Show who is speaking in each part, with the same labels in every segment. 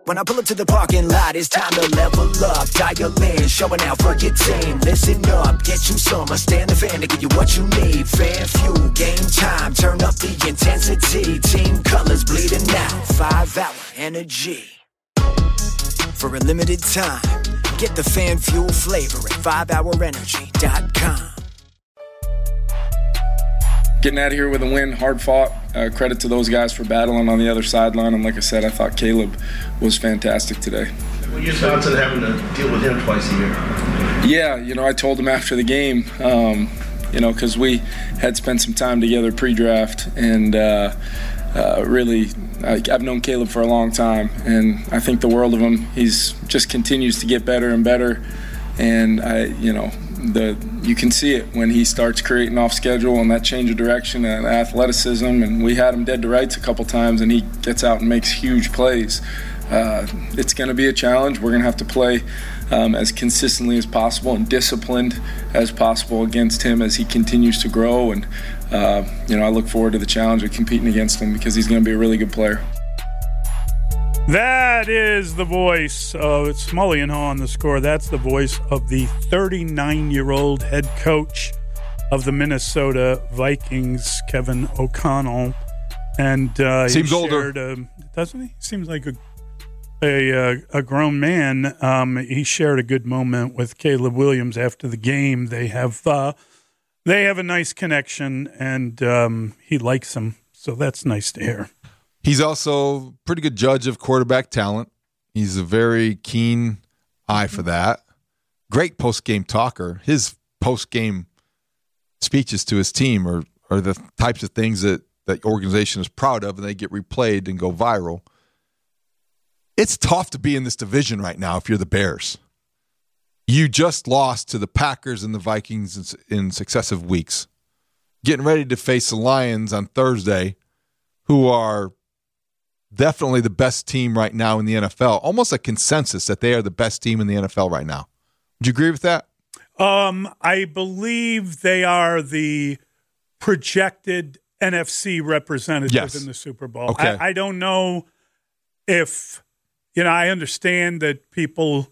Speaker 1: When I pull up to the parking lot, it's time to level up. Dial in, showing out for your team. Listen up, get you some. Stand the fan to give you what you need. Fan fuel, game time, turn up the intensity. Team colors bleeding out, 5-hour energy. For a limited time, get the fan fuel flavor at 5hourenergy.com.
Speaker 2: Getting out of here with a win, hard fought. Credit to those guys for battling on the other sideline. And like I said, I thought Caleb was fantastic today.
Speaker 3: What are your thoughts on having to deal with him twice a year?
Speaker 2: Yeah, I told him after the game, because we had spent some time together pre-draft, and really, I've known Caleb for a long time, and I think the world of him. He's just continues to get better and better, and you can see it when he starts creating off schedule and that change of direction and athleticism. And we had him dead to rights a couple times, and he gets out and makes huge plays. It's going to be a challenge. We're going to have to play as consistently as possible and disciplined as possible against him as he continues to grow. And I look forward to the challenge of competing against him because he's going to be a really good player.
Speaker 4: That is the voice of Smully and Haw on the score. That's the voice of the 39-year-old head coach of the Minnesota Vikings, Kevin O'Connell. And
Speaker 5: seems
Speaker 4: he
Speaker 5: older,
Speaker 4: doesn't he? Seems like a grown man. He shared a good moment with Caleb Williams after the game. They have a nice connection, and he likes him. So that's nice to hear.
Speaker 5: He's also a pretty good judge of quarterback talent. He's a very keen eye for that. Great post-game talker. His post-game speeches to his team are the types of things that the organization is proud of, and they get replayed and go viral. It's tough to be in this division right now if you're the Bears. You just lost to the Packers and the Vikings in successive weeks. Getting ready to face the Lions on Thursday, who are definitely the best team right now in the NFL. Almost a consensus that they are the best team in the NFL right now. Would you agree with that?
Speaker 4: I believe they are the projected NFC representative in the Super Bowl.
Speaker 5: Okay.
Speaker 4: I don't know if, I understand that people,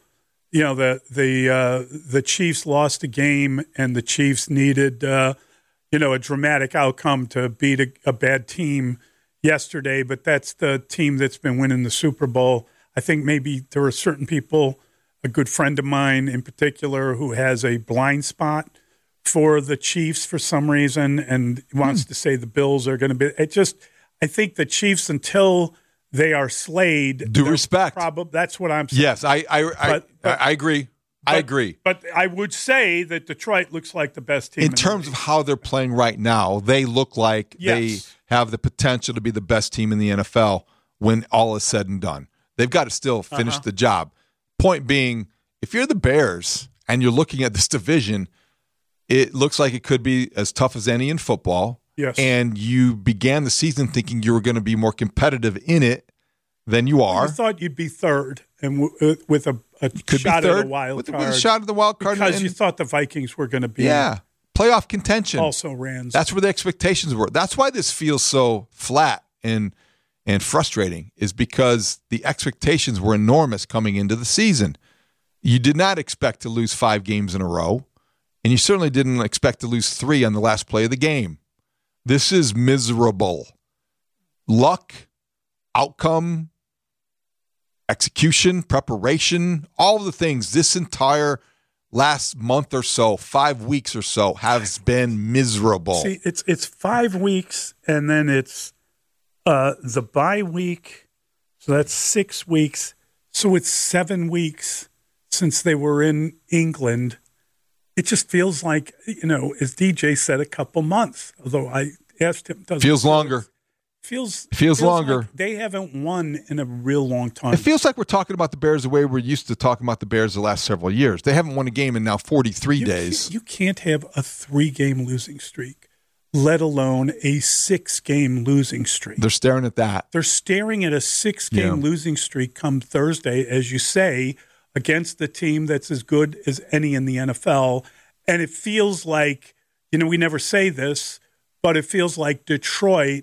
Speaker 4: the Chiefs lost a game and the Chiefs needed, a dramatic outcome to beat a bad team yesterday, but that's the team that's been winning the Super Bowl. I think maybe there are certain people, a good friend of mine in particular, who has a blind spot for the Chiefs for some reason and wants to say the Bills are going to be. I think the Chiefs, until they are slayed,
Speaker 5: due respect.
Speaker 4: That's what I'm saying.
Speaker 5: Yes, I agree. I agree.
Speaker 4: But I would say that Detroit looks like the best team.
Speaker 5: In terms of how they're playing right now, they look like they have the potential to be the best team in the NFL when all is said and done. They've got to still finish the job. Point being, if you're the Bears and you're looking at this division, it looks like it could be as tough as any in football.
Speaker 4: Yes.
Speaker 5: And you began the season thinking you were going to be more competitive in it than you are.
Speaker 4: I thought you'd be third and with a shot at a wild card.
Speaker 5: With a shot at the wild card.
Speaker 4: Because you thought the Vikings were going to be
Speaker 5: playoff contention.
Speaker 4: Also Rams.
Speaker 5: That's where the expectations were. That's why this feels so flat and frustrating, is because the expectations were enormous coming into the season. You did not expect to lose 5 games in a row, and you certainly didn't expect to lose 3 on the last play of the game. This is miserable. Luck, outcome, execution, preparation, all of the things this entire last month or so, 5 weeks or so, has been miserable.
Speaker 4: See, it's 5 weeks, and then it's the bye week, so that's 6 weeks. So it's 7 weeks since they were in England. It just feels like, as DJ said, a couple months. Although I asked him,
Speaker 5: feels longer.
Speaker 4: Feels
Speaker 5: longer.
Speaker 4: Like they haven't won in a real long time.
Speaker 5: It feels like we're talking about the Bears the way we're used to talking about the Bears the last several years. They haven't won a game in now 43 days.
Speaker 4: You can't have a 3-game losing streak, let alone a 6-game losing streak.
Speaker 5: They're staring at that.
Speaker 4: They're staring at a 6-game losing streak come Thursday, as you say, against the team that's as good as any in the NFL. And it feels like, we never say this, but it feels like Detroit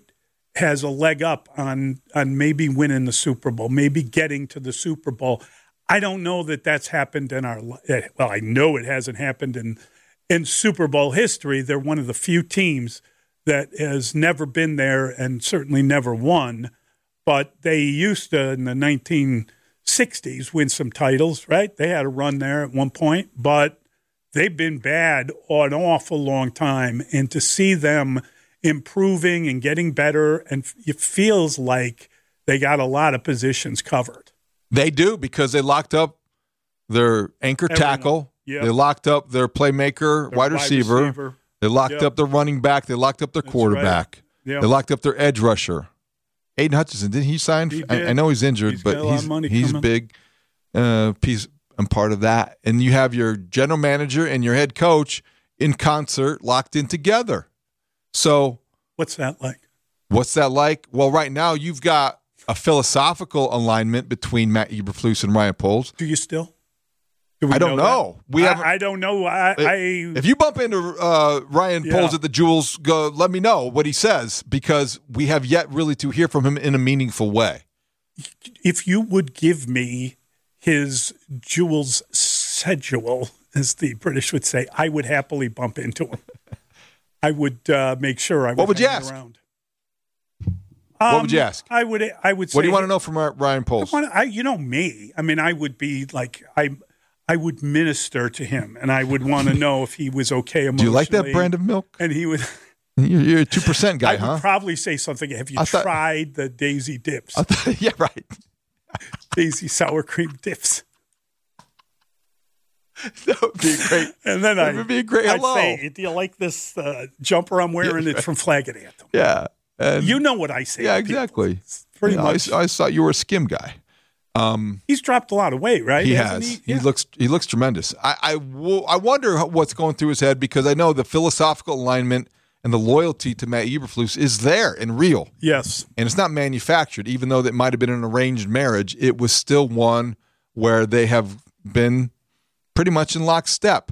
Speaker 4: has a leg up on maybe winning the Super Bowl, maybe getting to the Super Bowl. I don't know that that's happened in I know it hasn't happened in Super Bowl history. They're one of the few teams that has never been there and certainly never won. But they used to, in the 1960s, win some titles, right? They had a run there at one point, but they've been bad an awful long time. And to see them improving and getting better, and it feels like they got a lot of positions covered.
Speaker 5: They do, because they locked up their anchor tackle. Yep. They locked up their playmaker, wide receiver. They locked up their running back. They locked up their quarterback. Right. Yep. They locked up their edge rusher. Aiden Hutchinson, didn't he sign? I know he's injured, but he's big piece and part of that. And you have your general manager and your head coach in concert, locked in together. So
Speaker 4: what's that like?
Speaker 5: Well, right now you've got a philosophical alignment between Matt Eberflus and Ryan Poles.
Speaker 4: Do you still?
Speaker 5: I don't know.
Speaker 4: I don't know.
Speaker 5: If you bump into Ryan Poles at the Jewels, go let me know what he says, because we have yet really to hear from him in a meaningful way.
Speaker 4: If you would give me his Jewels schedule, as the British would say, I would happily bump into him. I would make sure I would.
Speaker 5: What would you ask?
Speaker 4: Around.
Speaker 5: What would you ask?
Speaker 4: I would say.
Speaker 5: What do you want to know from Ryan Poles?
Speaker 4: You know me. I mean, I would be like I would minister to him, and I would want to know if he was okay emotionally.
Speaker 5: Do you like that brand of milk?
Speaker 4: And he would.
Speaker 5: You're a 2% guy,
Speaker 4: huh? I would probably say something. Have you tried the Daisy dips?
Speaker 5: Yeah, right.
Speaker 4: Daisy sour cream dips.
Speaker 5: That would be great.
Speaker 4: And then
Speaker 5: that would be a great hello.
Speaker 4: I'd say, do you like this jumper I'm wearing? It's from Flag and Anthem.
Speaker 5: Yeah. And
Speaker 4: you know what I say.
Speaker 5: Yeah, exactly.
Speaker 4: Pretty much.
Speaker 5: I thought you were a skim guy.
Speaker 4: He's dropped a lot of weight, right?
Speaker 5: He has. He looks tremendous. I wonder what's going through his head, because I know the philosophical alignment and the loyalty to Matt Eberflus is there and real.
Speaker 4: Yes.
Speaker 5: And it's not manufactured. Even though that might have been an arranged marriage, it was still one where they have been pretty much in lockstep.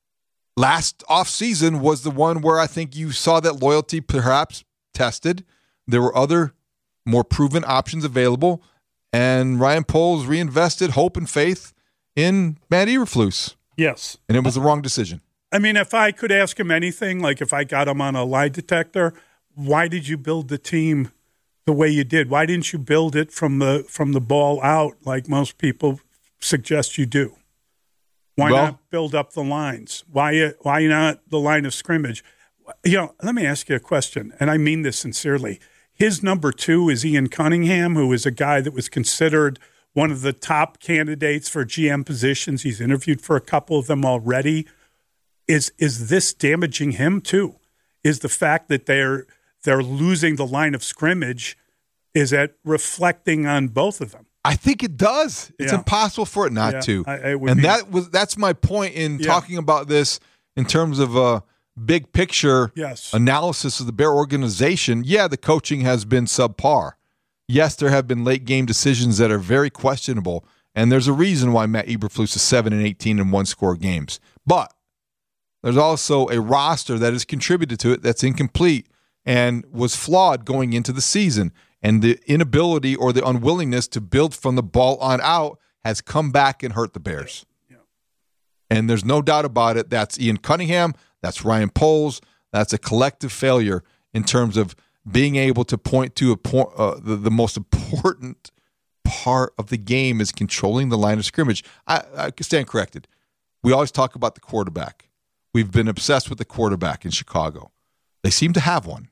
Speaker 5: Last offseason was the one where I think you saw that loyalty perhaps tested. There were other more proven options available, and Ryan Poles reinvested hope and faith in Matt Eberflus.
Speaker 4: Yes.
Speaker 5: And it was the wrong decision.
Speaker 4: I mean, if I could ask him anything, like if I got him on a lie detector, why did you build the team the way you did? Why didn't you build it from the ball out like most people suggest you do? Why not build up the lines? Why not the line of scrimmage? Let me ask you a question, and I mean this sincerely. His number 2 is Ian Cunningham, who is a guy that was considered one of the top candidates for GM positions. He's interviewed for a couple of them already. Is this damaging him too? Is the fact that they're losing the line of scrimmage, is that reflecting on both of them?
Speaker 5: I think it does. It's impossible for it not to. That's my point in talking about this in terms of a big picture analysis of the Bear organization. Yeah, the coaching has been subpar. Yes, there have been late game decisions that are very questionable, and there's a reason why Matt Eberflus is 7-18 in one-score games. But there's also a roster that has contributed to it that's incomplete and was flawed going into the season. And the inability or the unwillingness to build from the ball on out has come back and hurt the Bears. Yeah. And there's no doubt about it. That's Ian Cunningham. That's Ryan Poles. That's a collective failure in terms of being able to point to the most important part of the game is controlling the line of scrimmage. I stand corrected. We always talk about the quarterback. We've been obsessed with the quarterback in Chicago. They seem to have one.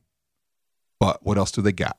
Speaker 5: But what else do they got?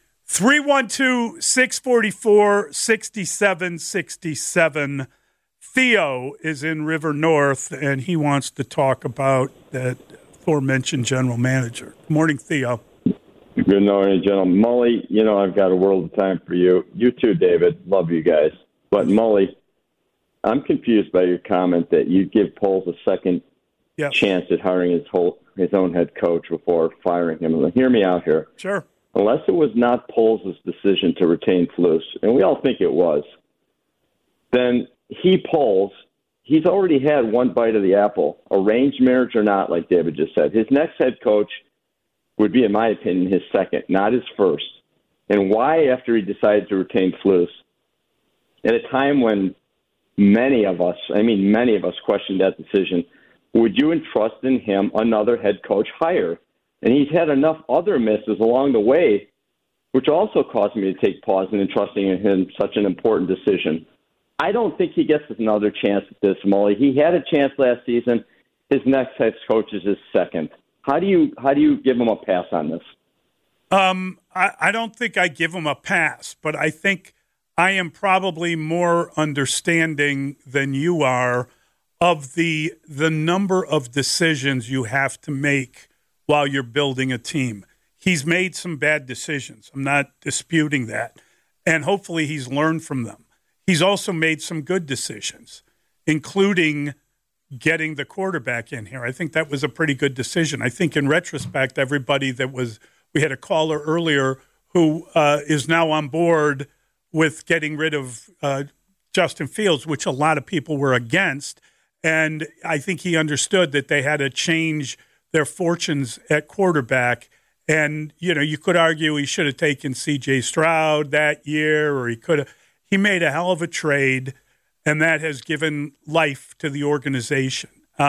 Speaker 4: 312-644-6767. Theo is in River North, and he wants to talk about that aforementioned general manager. Good morning, Theo.
Speaker 6: Good morning, gentlemen. Mully, I've got a world of time for you. You too, David. Love you guys. But, Mully, I'm confused by your comment that you give Poles a second chance at hiring his own head coach before firing him. Hear me out here.
Speaker 4: Sure.
Speaker 6: Unless it was not Poles' decision to retain Flus, and we all think it was, then he's already had one bite of the apple, arranged marriage or not, like David just said. His next head coach would be, in my opinion, his second, not his first. And why, after he decided to retain Flus, at a time when many of us questioned that decision, would you entrust in him another head coach hire? And he's had enough other misses along the way, which also caused me to take pause in entrusting in him such an important decision. I don't think he gets another chance at this, Mully. He had a chance last season. His next head coach is his second. How do you give him a pass on this?
Speaker 4: I don't think I give him a pass, but I think I am probably more understanding than you are of the number of decisions you have to make while you're building a team. He's made some bad decisions. I'm not disputing that. And hopefully he's learned from them. He's also made some good decisions, including getting the quarterback in here. I think that was a pretty good decision. I think in retrospect, we had a caller earlier who is now on board with getting rid of Justin Fields, which a lot of people were against. And I think he understood that they had to change their fortunes at quarterback. And, you could argue he should have taken C.J. Stroud that year, or he made a hell of a trade, and that has given life to the organization.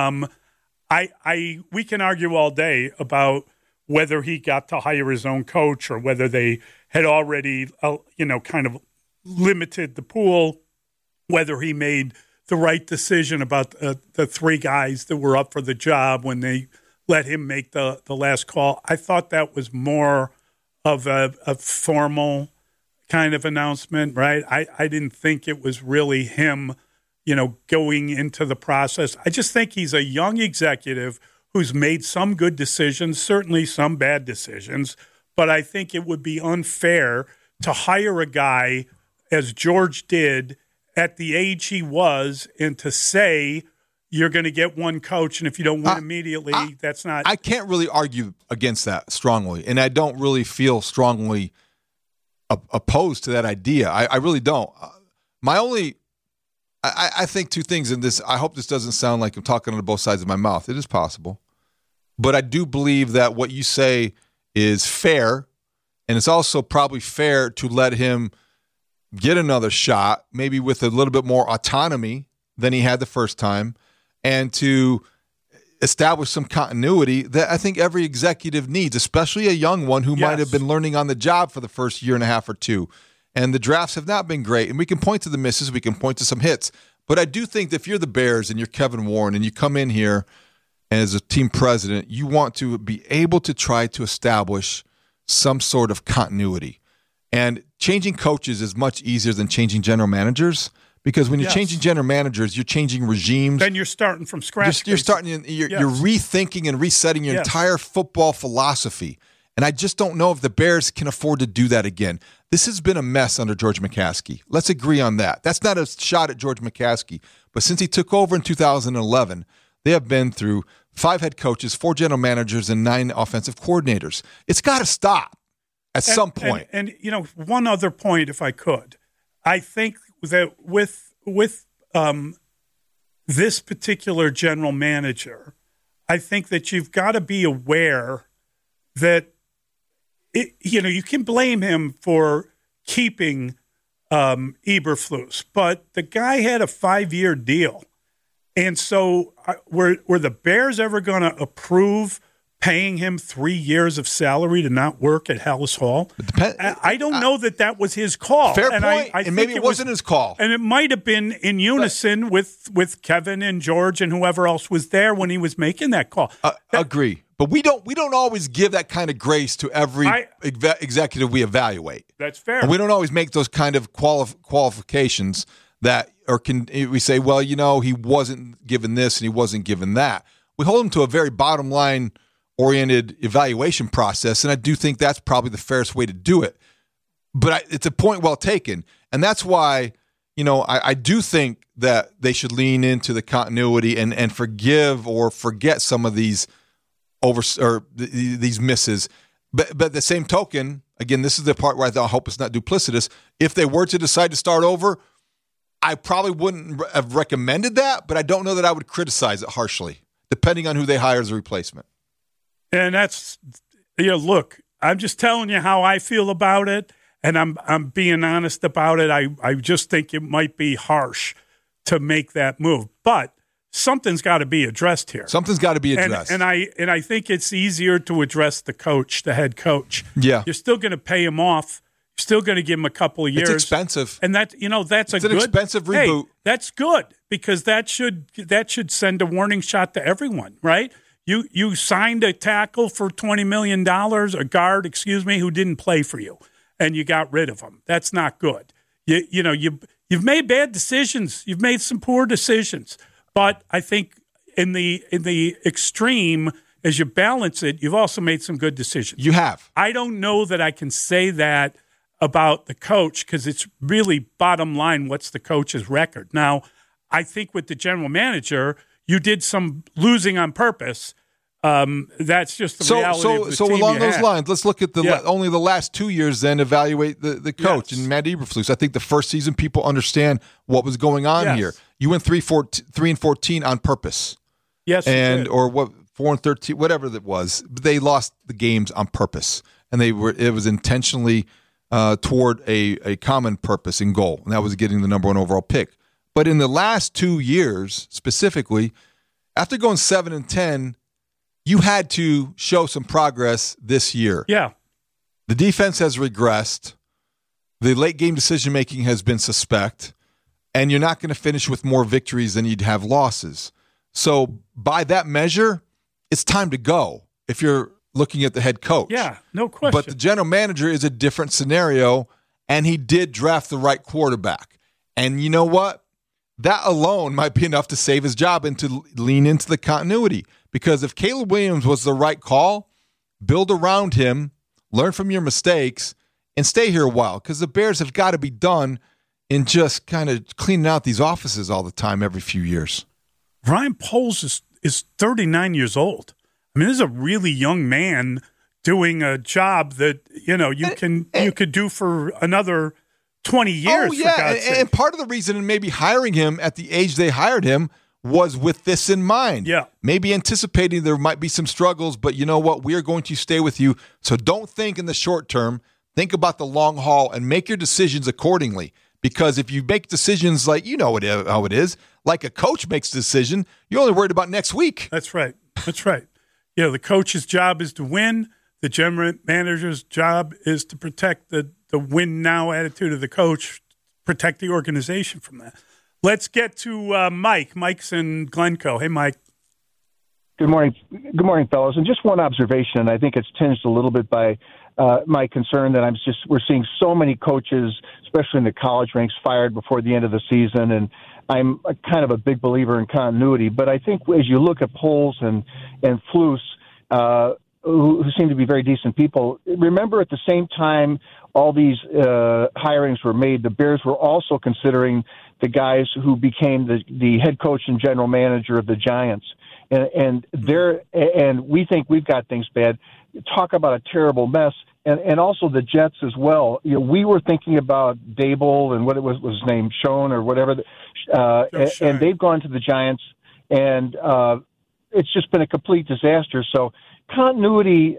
Speaker 4: We can argue all day about whether he got to hire his own coach or whether they had already, kind of limited the pool, whether he made the right decision about the three guys that were up for the job when they let him make the last call. I thought that was more of a formal kind of announcement, right? I didn't think it was really him, going into the process. I just think he's a young executive who's made some good decisions, certainly some bad decisions, but I think it would be unfair to hire a guy, as George did, at the age he was, and to say you're going to get one coach, and if you don't win immediately, that's not...
Speaker 5: I can't really argue against that strongly, and I don't really feel strongly opposed to that idea. I really don't. I think two things in this. I hope this doesn't sound like I'm talking on both sides of my mouth. It is possible. But I do believe that what you say is fair, and it's also probably fair to let him get another shot, maybe with a little bit more autonomy than he had the first time, and to establish some continuity that I think every executive needs, especially a young one who might have been learning on the job for the first year and a half or two. And the drafts have not been great. And we can point to the misses, we can point to some hits. But I do think that if you're the Bears and you're Kevin Warren and you come in here as a team president, you want to be able to try to establish some sort of continuity. And changing coaches is much easier than changing general managers, because when you're changing general managers, you're changing regimes.
Speaker 4: Then you're starting from scratch.
Speaker 5: You're rethinking and resetting your entire football philosophy. And I just don't know if the Bears can afford to do that again. This has been a mess under George McCaskey. Let's agree on that. That's not a shot at George McCaskey. But since he took over in 2011, they have been through 5 head coaches, 4 general managers, and 9 offensive coordinators. It's got to stop at some point.
Speaker 4: And one other point, if I could. I think that with this particular general manager, I think that you've got to be aware that you can blame him for keeping Eberflus, but the guy had a 5-year deal. And so were the Bears ever going to approve paying him 3 years of salary to not work at Hallis Hall? I don't know that was his call.
Speaker 5: Fair point. And maybe it wasn't his call.
Speaker 4: And it might have been in unison with Kevin and George and whoever else was there when he was making that call.
Speaker 5: Agree. But we don't always give that kind of grace to every executive we evaluate.
Speaker 4: That's fair.
Speaker 5: And we don't always make those kind of qualifications that, or can we say, well, he wasn't given this and he wasn't given that. We hold him to a very bottom line oriented evaluation process, and I do think that's probably the fairest way to do it. But it's a point well taken, and that's why I do think that they should lean into the continuity and forgive or forget some of these these misses. But at the same token, again, this is the part where I hope it's not duplicitous. If they were to decide to start over, I probably wouldn't have recommended that, but I don't know that I would criticize it harshly, depending on who they hire as a replacement.
Speaker 4: And that's look, I'm just telling you how I feel about it, and I'm being honest about it. I just think it might be harsh to make that move, but something's got to be addressed here.
Speaker 5: Something's got to be addressed.
Speaker 4: And I think it's easier to address the head coach.
Speaker 5: Yeah.
Speaker 4: You're still going to pay him off. You're still going to give him a couple of years.
Speaker 5: It's expensive.
Speaker 4: And that's
Speaker 5: an expensive reboot.
Speaker 4: Hey, that's good because that should send a warning shot to everyone, right? You signed a tackle for $20 million, a guard, who didn't play for you, and you got rid of him. That's not good. You've made bad decisions. You've made some poor decisions. But I think in the extreme, as you balance it, you've also made some good decisions.
Speaker 5: You have.
Speaker 4: I don't know that I can say that about the coach because it's really bottom line, what's the coach's record? Now, I think with the general manager, you did some losing on purpose. That's just the reality of the
Speaker 5: so
Speaker 4: team
Speaker 5: along
Speaker 4: you
Speaker 5: those
Speaker 4: had.
Speaker 5: lines, let's look at only the last 2 years. Then evaluate the coach and Matt Eberflus. I think the first season people understand what was going on here. You went 3-14 on purpose.
Speaker 4: Yes,
Speaker 5: or what 4-13, whatever that was. They lost the games on purpose, and it was intentionally toward a common purpose and goal, and that was getting the number 1 overall pick. But in the last 2 years, specifically, after going 7-10. You had to show some progress this year.
Speaker 4: Yeah.
Speaker 5: The defense has regressed. The late game decision-making has been suspect. And you're not going to finish with more victories than you'd have losses. So by that measure, it's time to go if you're looking at the head coach.
Speaker 4: Yeah, no question.
Speaker 5: But the general manager is a different scenario, and he did draft the right quarterback. And you know what? That alone might be enough to save his job and to lean into the continuity. Because if Caleb Williams was the right call, build around him, learn from your mistakes, and stay here a while. Because the Bears have got to be done in just kind of cleaning out these offices all the time every few years.
Speaker 4: Ryan Poles is 39 years old. I mean, this is a really young man doing a job that, you could do for another 20 years.
Speaker 5: Oh, yeah,
Speaker 4: for God's sake.
Speaker 5: And part of the reason in maybe hiring him at the age they hired him was with this in mind.
Speaker 4: Yeah.
Speaker 5: Maybe anticipating there might be some struggles, but you know what? We are going to stay with you. So don't think in the short term. Think about the long haul and make your decisions accordingly. Because if you make decisions like, how it is, like a coach makes a decision, you're only worried about next week.
Speaker 4: That's right. The coach's job is to win. The general manager's job is to protect the win now attitude of the coach, protect the organization from that. Let's get to Mike. Mike's in Glencoe. Hey, Mike.
Speaker 7: Good morning. Good morning, fellas. And just one observation, and I think it's tinged a little bit by my concern that we're seeing so many coaches, especially in the college ranks, fired before the end of the season. And I'm kind of a big believer in continuity. But I think as you look at Poles and Flus, who seem to be very decent people, remember at the same time all these hirings were made, the Bears were also considering the guys who became the head coach and general manager of the Giants. And we think we've got things bad. Talk about a terrible mess. And also the Jets as well. We were thinking about Dable and what was his name, Schoen or whatever, and they've gone to the Giants, and it's just been a complete disaster. So continuity,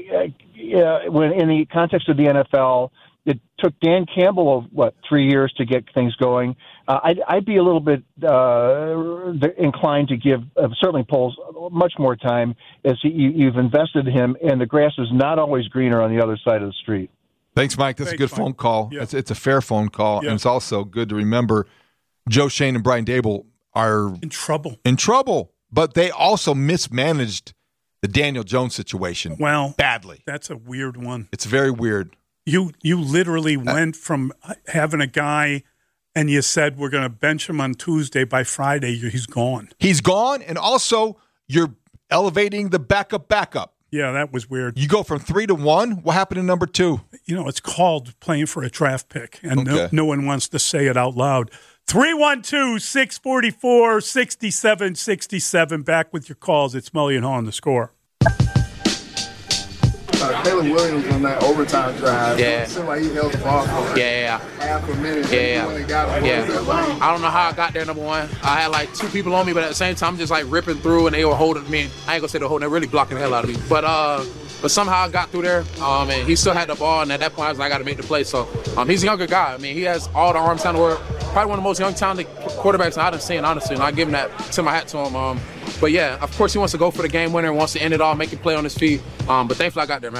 Speaker 7: when in the context of the NFL, it took Dan Campbell 3 years to get things going. I'd be a little bit inclined to give certainly Poles much more time as you've invested in him, and the grass is not always greener on the other side of the street.
Speaker 5: Thanks, Mike. That's a good phone call. Yeah. It's a fair phone call, and it's also good to remember Joe Schoen and Brian Dable are
Speaker 4: in trouble.
Speaker 5: But they also mismanaged the Daniel Jones situation badly.
Speaker 4: That's a weird one.
Speaker 5: It's very weird.
Speaker 4: You literally went from having a guy and you said we're going to bench him on Tuesday. By Friday, he's gone.
Speaker 5: He's gone, and also you're elevating the backup.
Speaker 4: Yeah, that was weird.
Speaker 5: You go from 3 to 1. What happened in number 2?
Speaker 4: It's called playing for a draft pick, and no one wants to say it out loud. 312-644-6767. Back with your calls. It's Mully and Haw on The Score.
Speaker 8: Caleb Williams on that overtime drive.
Speaker 9: Yeah.
Speaker 8: It seemed like he held the ball for half a minute.
Speaker 9: I don't know how I got there, number one. I had like 2 people on me, but at the same time, I'm just like ripping through, and they were holding me. I ain't gonna say they're holding, they're really blocking the hell out of me. But but somehow I got through there, and he still had the ball, and at that point I was like, I got to make the play. So he's a younger guy. I mean, he has all the arm talent in the world. Probably one of the most young talented quarterbacks I've seen, honestly, and I give him that, tip my hat to him. But yeah, of course he wants to go for the game winner, wants to end it all, make a play on his feet. But thankfully I got there, man.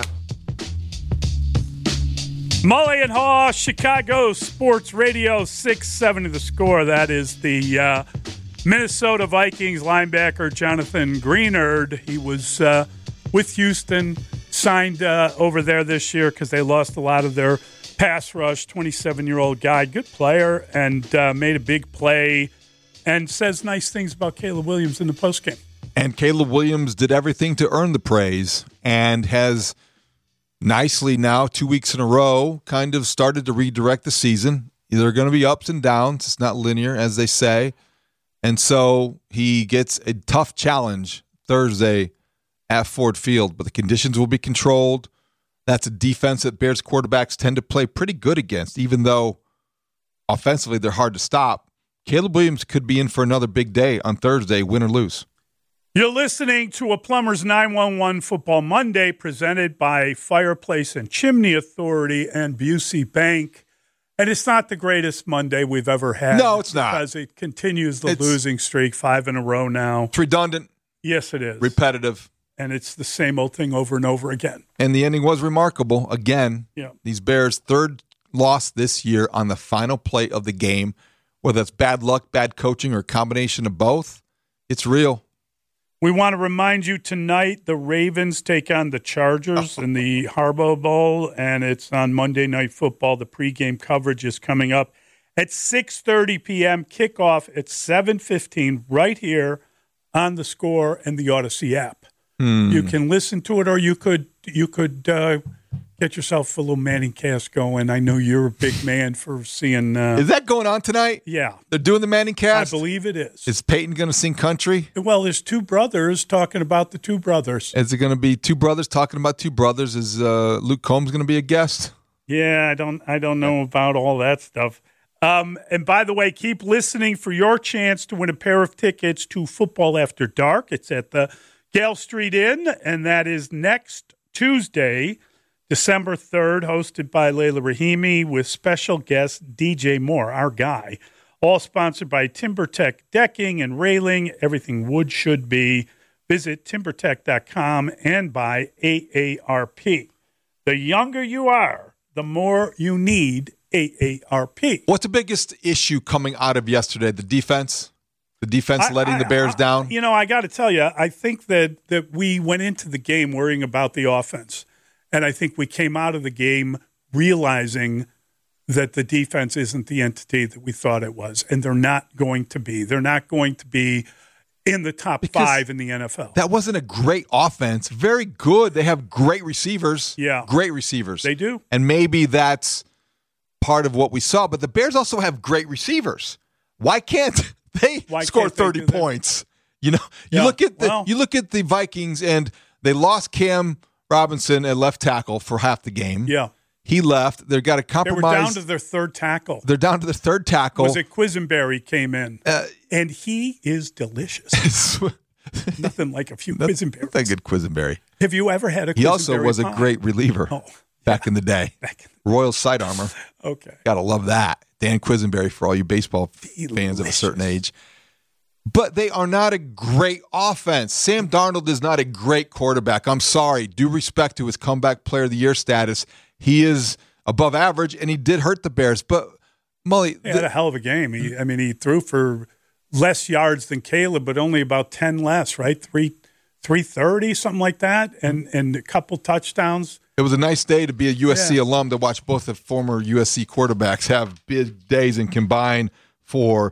Speaker 4: Mully and Haw, Chicago Sports Radio 670 The Score. That is the Minnesota Vikings linebacker Jonathan Greenard. He was with Houston, signed over there this year because they lost a lot of their pass rush. 27-year-old guy, good player, and made a big play and says nice things about Caleb Williams in the postgame.
Speaker 5: And Caleb Williams did everything to earn the praise and has nicely now 2 weeks in a row kind of started to redirect the season. There are going to be ups and downs. It's not linear, as they say. And so he gets a tough challenge Thursday at Ford Field, but the conditions will be controlled. That's a defense that Bears quarterbacks tend to play pretty good against, even though offensively they're hard to stop. Caleb Williams could be in for another big day on Thursday, win or lose.
Speaker 4: You're listening to a Plumbers 911 Football Monday presented by Fireplace and Chimney Authority and Busey Bank. And it's not the greatest Monday we've ever had.
Speaker 5: No, it's not.
Speaker 4: Because it continues the losing streak, 5 in a row now.
Speaker 5: It's redundant.
Speaker 4: Yes, it is.
Speaker 5: Repetitive.
Speaker 4: And it's the same old thing over and over again.
Speaker 5: And the ending was remarkable. Again,
Speaker 4: yeah.
Speaker 5: These Bears' third loss this year on the final play of the game, whether it's bad luck, bad coaching, or a combination of both, it's real.
Speaker 4: We want to remind you tonight the Ravens take on the Chargers in the Harbaugh Bowl, and it's on Monday Night Football. The pregame coverage is coming up at 6:30 p.m. Kickoff at 7:15 right here on The Score and the Odyssey app. You can listen to it, or you could get yourself a little Manning cast going. I know you're a big man for seeing.
Speaker 5: Is that going on tonight?
Speaker 4: Yeah.
Speaker 5: They're doing the Manning cast?
Speaker 4: I believe it is.
Speaker 5: Is Peyton going to sing country?
Speaker 4: Well, there's two brothers talking about the two brothers.
Speaker 5: Is it going to be two brothers talking about two brothers? Is Luke Combs going to be a guest?
Speaker 4: Yeah, I don't know about all that stuff. And by the way, keep listening for your chance to win a pair of tickets to Football After Dark. It's at the Gale Street Inn, and that is next Tuesday, December 3rd, hosted by Layla Rahimi with special guest DJ Moore, our guy. All sponsored by TimberTech Decking and Railing, everything wood should be. Visit timbertech.com and by AARP. The younger you are, the more you need AARP.
Speaker 5: What's the biggest issue coming out of yesterday? The defense? The defense letting the Bears down?
Speaker 4: I got to tell you, I think that we went into the game worrying about the offense. And I think we came out of the game realizing that the defense isn't the entity that we thought it was. And they're not going to be. They're not going to be in the top 5 in the NFL.
Speaker 5: That wasn't a great offense. Very good. They have great receivers.
Speaker 4: Yeah.
Speaker 5: Great receivers.
Speaker 4: They do.
Speaker 5: And maybe that's part of what we saw. But the Bears also have great receivers. Why can't they score 30 points? You look at the Vikings, and they lost Cam Robinson at left tackle for half the game.
Speaker 4: Yeah.
Speaker 5: He left. They've got a compromise.
Speaker 4: They were down to their third tackle.
Speaker 5: They're down to the third tackle.
Speaker 4: Was it Quisenberry came in? And he is delicious. Nothing like a few Quisenberries.
Speaker 5: That's a good Quisenberry.
Speaker 4: Have you ever had a Quisenberry
Speaker 5: He also was
Speaker 4: pie?
Speaker 5: a great reliever back in the day. Royal Side Armor.
Speaker 4: Okay.
Speaker 5: Got to love that. Dan Quisenberry for all you baseball fans of a certain age. But they are not a great offense. Sam Darnold is not a great quarterback. I'm sorry. Due respect to his comeback player of the year status. He is above average, and he did hurt the Bears. But, Mully.
Speaker 4: He had a hell of a game. He threw for less yards than Caleb, but only about 10 less, right? 330, something like that, and a couple touchdowns.
Speaker 5: It was a nice day to be a USC alum to watch both the former USC quarterbacks have big days and combine for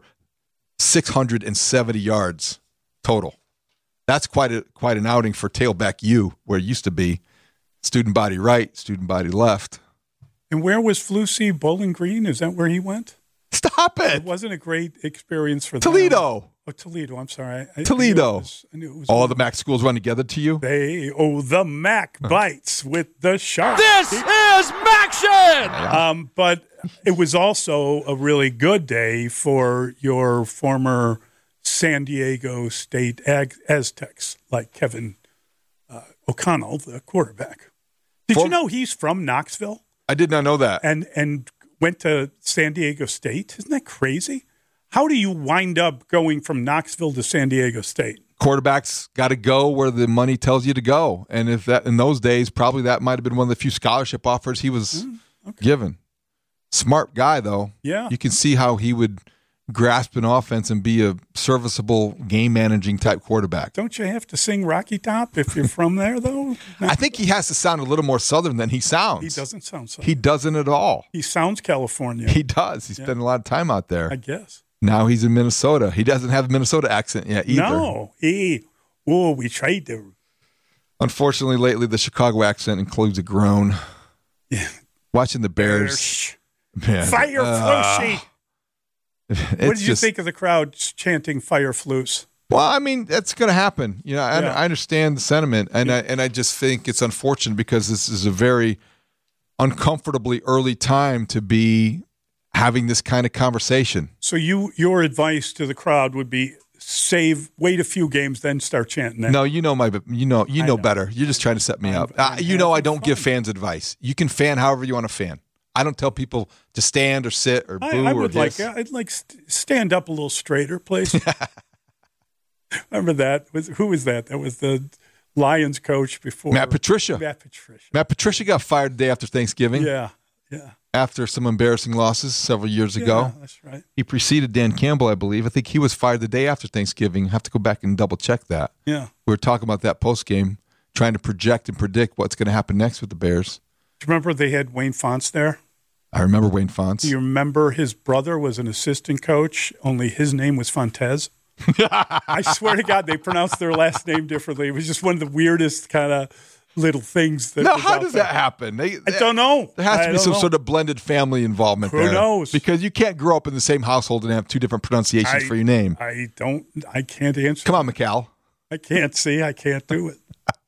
Speaker 5: 670 yards total. That's quite an outing for tailback U, where it used to be student body right, student body left.
Speaker 4: And where was Flusy Bowling Green? Is that where he went?
Speaker 5: Stop it.
Speaker 4: It wasn't a great experience for them.
Speaker 5: Toledo.
Speaker 4: Oh, Toledo. I'm sorry.
Speaker 5: Toledo.
Speaker 4: I knew it was
Speaker 5: all the MAC schools run together to you?
Speaker 4: The MAC bites with the Sharks.
Speaker 10: This is MACtion!
Speaker 4: But it was also a really good day for your former San Diego State Aztecs, like Kevin O'Connell, the quarterback. Did you know he's from Knoxville?
Speaker 5: I did not know that.
Speaker 4: And went to San Diego State. Isn't that crazy? How do you wind up going from Knoxville to San Diego State?
Speaker 5: Quarterbacks got to go where the money tells you to go. And if that in those days, probably that might have been one of the few scholarship offers he was given. Smart guy, though.
Speaker 4: Yeah.
Speaker 5: You can see how he would grasp an offense and be a serviceable game-managing type quarterback.
Speaker 4: Don't you have to sing Rocky Top if you're from there, though?
Speaker 5: I think he has to sound a little more Southern than he sounds.
Speaker 4: He doesn't sound Southern.
Speaker 5: He doesn't at all.
Speaker 4: He sounds California.
Speaker 5: He does. He spent a lot of time out there.
Speaker 4: I guess.
Speaker 5: Now he's in Minnesota. He doesn't have a Minnesota accent yet either.
Speaker 4: No. We tried to.
Speaker 5: Unfortunately, lately the Chicago accent includes a groan.
Speaker 4: Yeah.
Speaker 5: Watching the Bears. Man.
Speaker 4: Fire Flushy. What did you think of the crowd chanting "Fire Flus"?
Speaker 5: Well, I mean, that's going to happen. You know, I understand the sentiment, and I just think it's unfortunate because this is a very uncomfortably early time to be having this kind of conversation.
Speaker 4: So your advice to the crowd would be wait a few games, then start chanting that.
Speaker 5: No, you know better. You're just trying to set me up. I don't give fans advice. You can fan however you want to fan. I don't tell people to stand or sit or boo or hiss.
Speaker 4: I'd like stand up a little straighter, please. Remember that? Who was that? That was the Lions coach before.
Speaker 5: Matt Patricia. Matt Patricia got fired the day after Thanksgiving.
Speaker 4: Yeah.
Speaker 5: After some embarrassing losses several years ago.
Speaker 4: That's right.
Speaker 5: He preceded Dan Campbell, I believe. I think he was fired the day after Thanksgiving. I have to go back and double check that.
Speaker 4: Yeah.
Speaker 5: We were talking about that post game, trying to project and predict what's going to happen next with the Bears.
Speaker 4: Do you remember they had Wayne Fonts there?
Speaker 5: I remember Wayne Fonts.
Speaker 4: Do you remember his brother was an assistant coach, only his name was Fontes? I swear to God, they pronounced their last name differently. It was just one of the weirdest kind of little things.
Speaker 5: How does that happen?
Speaker 4: I don't know.
Speaker 5: There has to be some sort of blended family involvement there.
Speaker 4: Who knows?
Speaker 5: Because you can't grow up in the same household and have two different pronunciations for your name.
Speaker 4: I can't answer.
Speaker 5: Come on, McCall.
Speaker 4: I can't do it.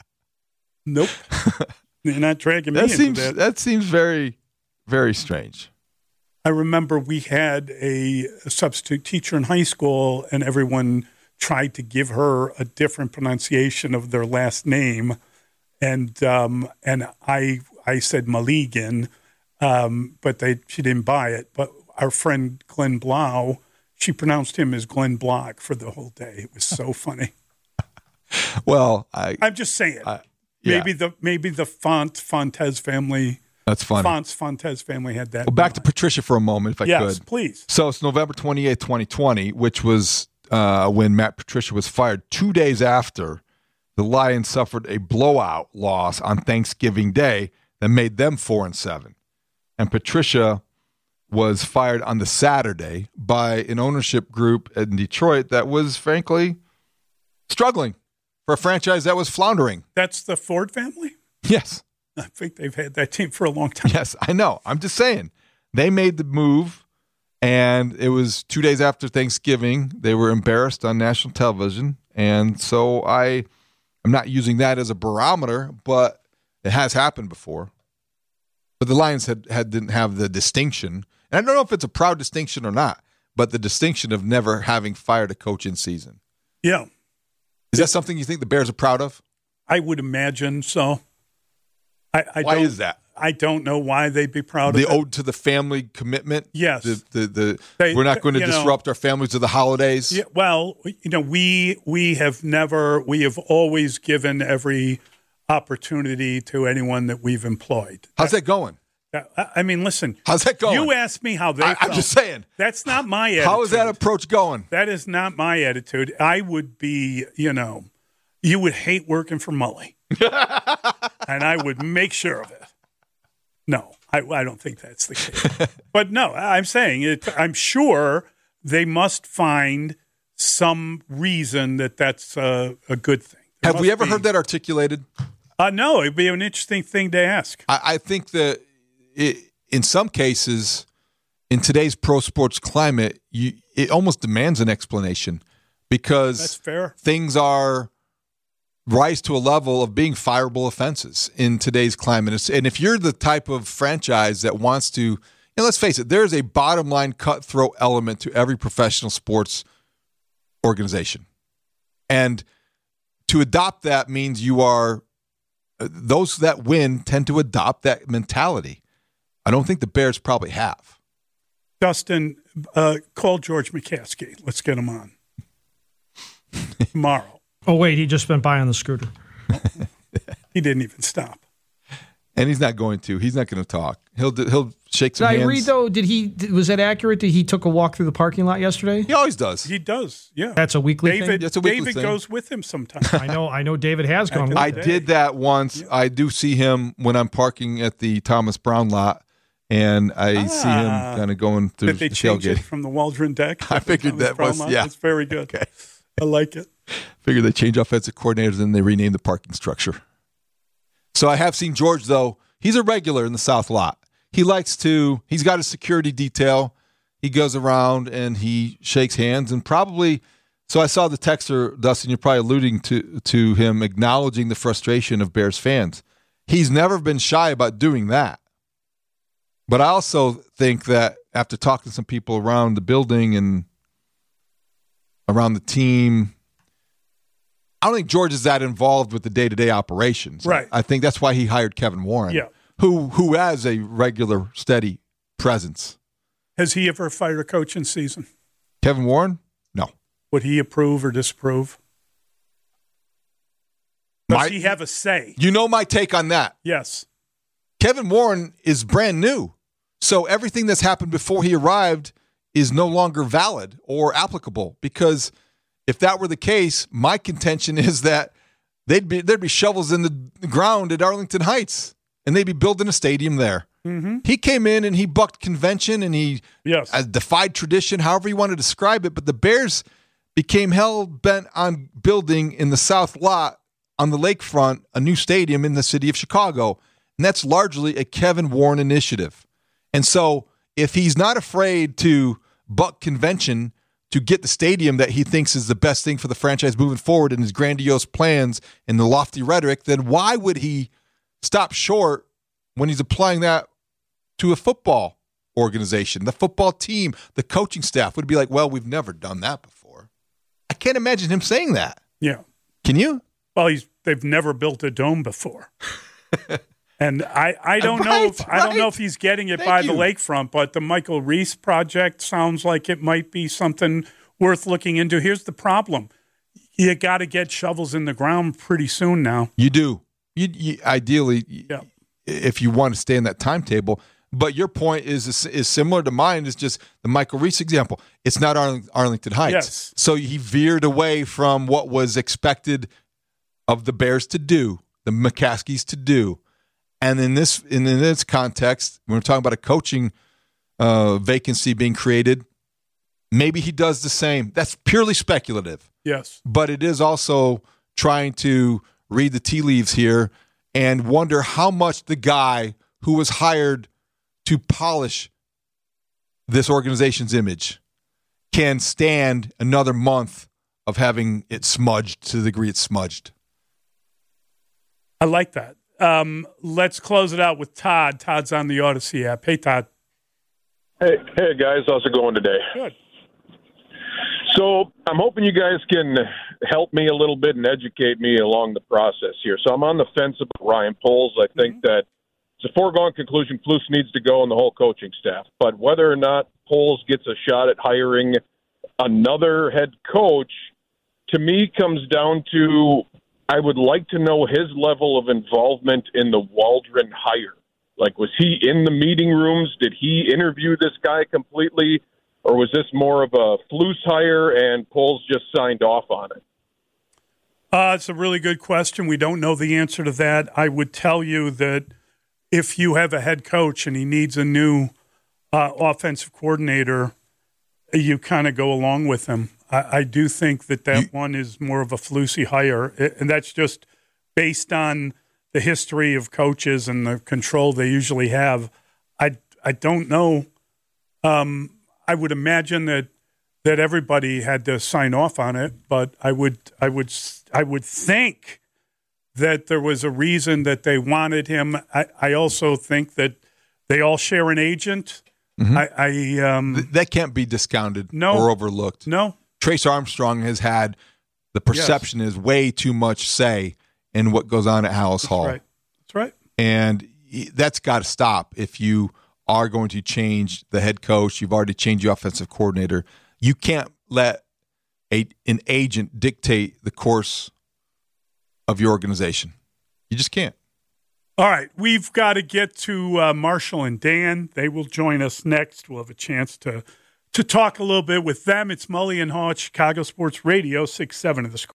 Speaker 4: Nope. You're not dragging me into that.
Speaker 5: That seems very, very strange.
Speaker 4: I remember we had a substitute teacher in high school, and everyone tried to give her a different pronunciation of their last name, and I said Maligan, but she didn't buy it. But our friend Glenn Blau, she pronounced him as Glenn Block for the whole day. It was so funny.
Speaker 5: Well,
Speaker 4: I'm just saying. Maybe the Fontes family.
Speaker 5: That's funny.
Speaker 4: Fontes family had that.
Speaker 5: Well, back to Patricia for a moment, if I could.
Speaker 4: Yes, please.
Speaker 5: So it's November 28th, 2020, which was when Matt Patricia was fired. 2 days after the Lions suffered a blowout loss on Thanksgiving Day that made them 4-7. And Patricia was fired on the Saturday by an ownership group in Detroit that was, frankly, struggling for a franchise that was floundering.
Speaker 4: That's the Ford family?
Speaker 5: Yes.
Speaker 4: I think they've had that team for a long time.
Speaker 5: Yes, I know. I'm just saying. They made the move, and it was 2 days after Thanksgiving. They were embarrassed on national television, and so I'm not using that as a barometer, but it has happened before. But the Lions didn't have the distinction, and I don't know if it's a proud distinction or not, but the distinction of never having fired a coach in season.
Speaker 4: Yeah.
Speaker 5: Is that something you think the Bears are proud of?
Speaker 4: I would imagine so.
Speaker 5: Why is that?
Speaker 4: I don't know why they'd be proud of
Speaker 5: the
Speaker 4: it.
Speaker 5: ode to the family commitment.
Speaker 4: Yes,
Speaker 5: we're not going to disrupt our families to the holidays.
Speaker 4: Yeah, well, we have always given every opportunity to anyone that we've employed.
Speaker 5: How's that going?
Speaker 4: I mean, listen.
Speaker 5: How's that going?
Speaker 4: You asked me how they.
Speaker 5: I'm just saying.
Speaker 4: That's not my attitude.
Speaker 5: How is that approach going?
Speaker 4: That is not my attitude. I would be, you would hate working for Mully. And I would make sure of it. No, I don't think that's the case. But no, I'm saying it. I'm sure they must find some reason that's a good thing.
Speaker 5: Have we ever heard that articulated?
Speaker 4: No, it'd be an interesting thing to ask.
Speaker 5: I think that in some cases, in today's pro sports climate, it almost demands an explanation because
Speaker 4: that's fair.
Speaker 5: Things rise to a level of being fireable offenses in today's climate. And if you're the type of franchise that wants to, let's face it, there's a bottom line cutthroat element to every professional sports organization. And to adopt that means you are those that win tend to adopt that mentality. I don't think the Bears probably have.
Speaker 4: Dustin, call George McCaskey. Let's get him on tomorrow.
Speaker 11: Oh, wait, he just went by on the scooter.
Speaker 4: He didn't even stop.
Speaker 5: And he's not going to. He's not going to talk. He'll shake some hands.
Speaker 11: Did I read, though, was that accurate that he took a walk through the parking lot yesterday?
Speaker 5: He always does.
Speaker 4: He does, yeah.
Speaker 11: That's a weekly thing?
Speaker 5: That's a weekly
Speaker 4: David
Speaker 5: thing.
Speaker 4: goes with him sometimes.
Speaker 11: I know David has gone with
Speaker 5: I
Speaker 11: him.
Speaker 5: did that once. Yeah. I do see him when I'm parking at the Thomas Brown lot, and I see him kind of going through
Speaker 4: the tailgate. Did they change it from the Waldron deck?
Speaker 5: I figured that was, yeah.
Speaker 4: It's very good.
Speaker 5: Okay.
Speaker 4: I like it.
Speaker 5: Figured they change offensive coordinators and they rename the parking structure. So I have seen George, though. He's a regular in the South lot. He's got a security detail. He goes around and he shakes hands and probably, so I saw the texter, Dustin, you're probably alluding to him acknowledging the frustration of Bears fans. He's never been shy about doing that. But I also think that after talking to some people around the building and around the team, I don't think George is that involved with the day-to-day operations.
Speaker 4: Right.
Speaker 5: I think that's why he hired Kevin Warren, who has a regular, steady presence.
Speaker 4: Has he ever fired a coach in season?
Speaker 5: Kevin Warren? No.
Speaker 4: Would he approve or disapprove? Does he have a say?
Speaker 5: You know my take on that.
Speaker 4: Yes.
Speaker 5: Kevin Warren is brand new. So everything that's happened before he arrived is no longer valid or applicable, because if that were the case, my contention is that there'd be shovels in the ground at Arlington Heights, and they'd be building a stadium there.
Speaker 4: Mm-hmm.
Speaker 5: He came in and he bucked convention and he defied tradition, however you want to describe it. But the Bears became hell-bent on building in the South Lot on the lakefront a new stadium in the city of Chicago. And that's largely a Kevin Warren initiative. And so if he's not afraid to buck convention to get the stadium that he thinks is the best thing for the franchise moving forward in his grandiose plans and the lofty rhetoric, then why would he stop short when he's applying that to a football organization, the football team, the coaching staff? Would be like, well, we've never done that before. I can't imagine him saying that.
Speaker 4: Yeah.
Speaker 5: Can you?
Speaker 4: Well, they've never built a dome before. And I don't know if he's getting it by the lakefront, but the Michael Reese project sounds like it might be something worth looking into. Here's the problem. You got to get shovels in the ground pretty soon now.
Speaker 5: You do. You ideally, if you want to stay in that timetable. But your point is similar to mine. It's just the Michael Reese example. It's not Arlington Heights.
Speaker 4: Yes.
Speaker 5: So he veered away from what was expected of the Bears to do, the McCaskeys to do. And in this context, when we're talking about a coaching vacancy being created, maybe he does the same. That's purely speculative.
Speaker 4: Yes.
Speaker 5: But it is also trying to read the tea leaves here and wonder how much the guy who was hired to polish this organization's image can stand another month of having it smudged to the degree it's smudged.
Speaker 4: I like that. Let's close it out with Todd. Todd's on the Odyssey app. Hey, Todd.
Speaker 12: Hey, guys. How's it going today?
Speaker 4: Good.
Speaker 12: So I'm hoping you guys can help me a little bit and educate me along the process here. So I'm on the fence about Ryan Poles. I think that it's a foregone conclusion Flus needs to go and the whole coaching staff. But whether or not Poles gets a shot at hiring another head coach, to me, comes down to I would like to know his level of involvement in the Waldron hire. Like, was he in the meeting rooms? Did he interview this guy completely? Or was this more of a Flus hire and Poles just signed off on it?
Speaker 4: It's a really good question. We don't know the answer to that. I would tell you that if you have a head coach and he needs a new offensive coordinator, you kind of go along with him. I do think that one is more of a Flusy hire, and that's just based on the history of coaches and the control they usually have. I don't know. I would imagine that everybody had to sign off on it, but I would think that there was a reason that they wanted him. I also think that they all share an agent.
Speaker 5: Mm-hmm. That can't be discounted or overlooked.
Speaker 4: No.
Speaker 5: Trace Armstrong has had the perception is way too much say in what goes on at Halas Hall.
Speaker 4: Right.
Speaker 5: And that's got to stop if you are going to change the head coach. You've already changed your offensive coordinator. You can't let an agent dictate the course of your organization. You just can't.
Speaker 4: All right, we've got to get to Marshall and Dan. They will join us next. We'll have a chance to talk a little bit with them. It's Mully and Haw at Chicago Sports Radio, 6-7 of the Score.